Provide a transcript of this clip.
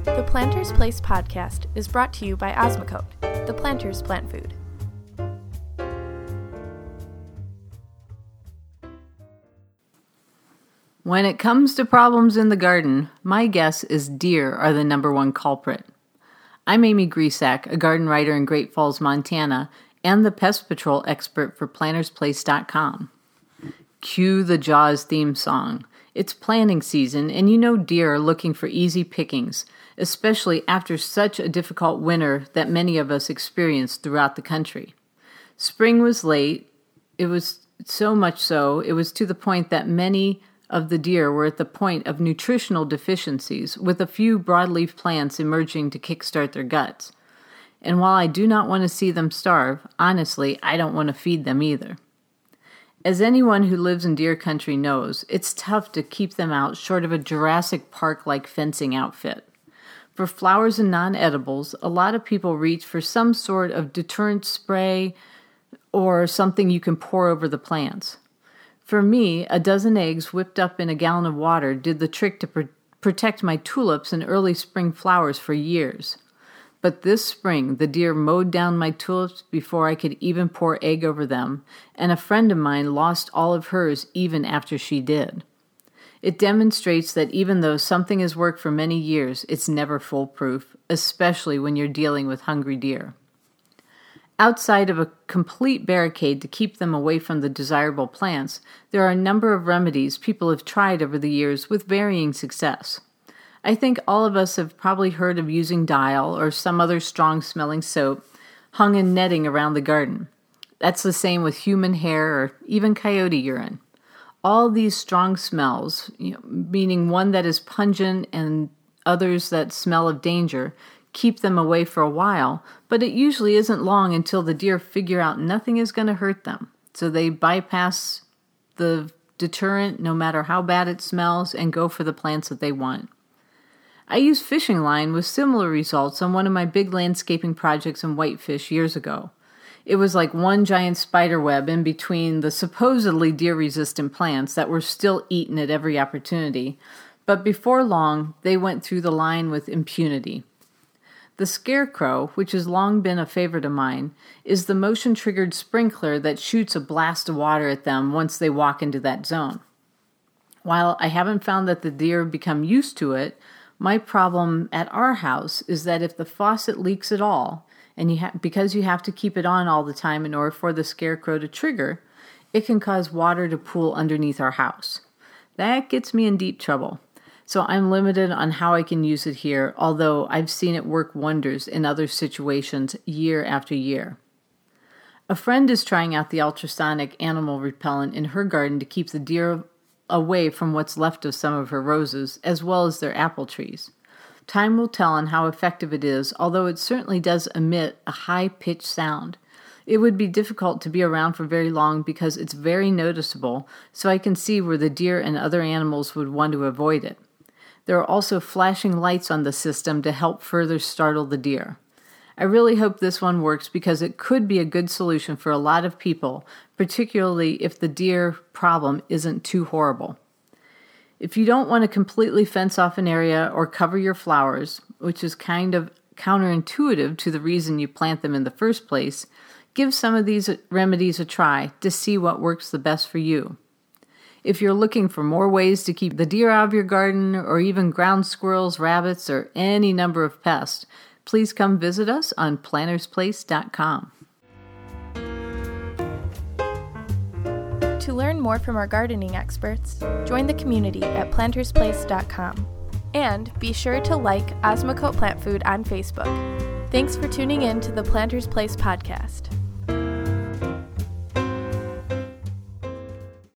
The Planter's Place podcast is brought to you by Osmocote, the Planter's plant food. When it comes to problems in the garden, my guess is deer are the number one culprit. I'm Amy Grisak, a garden writer in Great Falls, Montana, and the pest patrol expert for PlantersPlace.com. Cue the Jaws theme song. It's planting season, and you know deer are looking for easy pickings, especially after such a difficult winter that many of us experienced throughout the country. Spring was late. It was so much so, it was to the point that many of the deer were at the point of nutritional deficiencies, with a few broadleaf plants emerging to kickstart their guts. And while I do not want to see them starve, honestly, I don't want to feed them either. As anyone who lives in deer country knows, it's tough to keep them out short of a Jurassic Park-like fencing outfit. For flowers and non-edibles, a lot of people reach for some sort of deterrent spray or something you can pour over the plants. For me, a dozen eggs whipped up in a gallon of water did the trick to protect my tulips and early spring flowers for years. But this spring, the deer mowed down my tulips before I could even pour egg over them, and a friend of mine lost all of hers even after she did. It demonstrates that even though something has worked for many years, it's never foolproof, especially when you're dealing with hungry deer. Outside of a complete barricade to keep them away from the desirable plants, there are a number of remedies people have tried over the years with varying success. I think all of us have probably heard of using Dial or some other strong-smelling soap hung in netting around the garden. That's the same with human hair or even coyote urine. All these strong smells, meaning one that is pungent and others that smell of danger, keep them away for a while, but it usually isn't long until the deer figure out nothing is going to hurt them. So they bypass the deterrent, no matter how bad it smells, and go for the plants that they want. I used fishing line with similar results on one of my big landscaping projects in Whitefish years ago. It was like one giant spider web in between the supposedly deer-resistant plants that were still eaten at every opportunity, but before long, they went through the line with impunity. The Scarecrow, which has long been a favorite of mine, is the motion-triggered sprinkler that shoots a blast of water at them once they walk into that zone. While I haven't found that the deer become used to it, my problem at our house is that if the faucet leaks at all, and because you have to keep it on all the time in order for the Scarecrow to trigger, it can cause water to pool underneath our house. That gets me in deep trouble. So I'm limited on how I can use it here, although I've seen it work wonders in other situations year after year. A friend is trying out the ultrasonic animal repellent in her garden to keep the deer away from what's left of some of her roses, as well as their apple trees. Time will tell on how effective it is, although it certainly does emit a high-pitched sound. It would be difficult to be around for very long because it's very noticeable, so I can see where the deer and other animals would want to avoid it. There are also flashing lights on the system to help further startle the deer. I really hope this one works because it could be a good solution for a lot of people, particularly if the deer problem isn't too horrible. If you don't want to completely fence off an area or cover your flowers, which is kind of counterintuitive to the reason you plant them in the first place, give some of these remedies a try to see what works the best for you. If you're looking for more ways to keep the deer out of your garden, or even ground squirrels, rabbits, or any number of pests, please come visit us on PlantersPlace.com. To learn more from our gardening experts, join the community at PlantersPlace.com. And be sure to like Osmocote Plant Food on Facebook. Thanks for tuning in to the Planter's Place podcast.